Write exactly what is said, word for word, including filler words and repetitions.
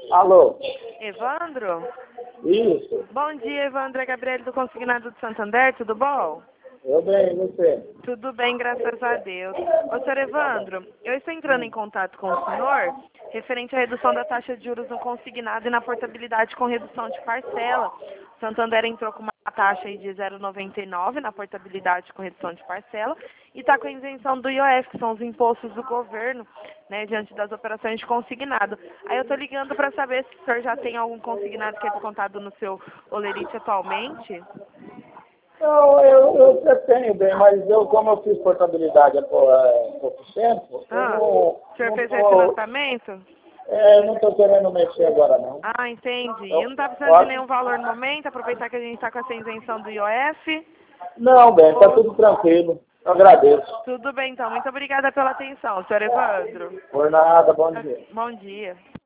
Alô? Evandro? Isso. Bom dia, Evandro. É Gabriele do Consignado de Santander, tudo bom? Eu bem, e você? Tudo bem, graças a Deus. Ô, senhor Evandro, eu estou entrando em contato com o senhor referente à redução da taxa de juros no consignado e na portabilidade com redução de parcela. Santander entrou com uma taxa aí de zero vírgula noventa e nove na portabilidade com redução de parcela e está com a isenção do I O F, que são os impostos do governo, né, diante das operações de consignado. Aí eu estou ligando para saber se o senhor já tem algum consignado que é descontado no seu Olerite atualmente. Não, eu, eu até tenho bem, mas eu, como eu fiz portabilidade há pou- há pouco tempo, Ah, eu não, o senhor não fez tô, refinanciamento? é, não estou querendo mexer agora não. Ah, entendi. E Eu, não está precisando de pode? nenhum valor no momento, aproveitar que a gente está com essa isenção do I O F? Não, bem, está Ou... tudo tranquilo. Eu agradeço. Tudo bem, então. Muito obrigada pela atenção, senhor Evandro. Por nada, bom dia. Bom dia.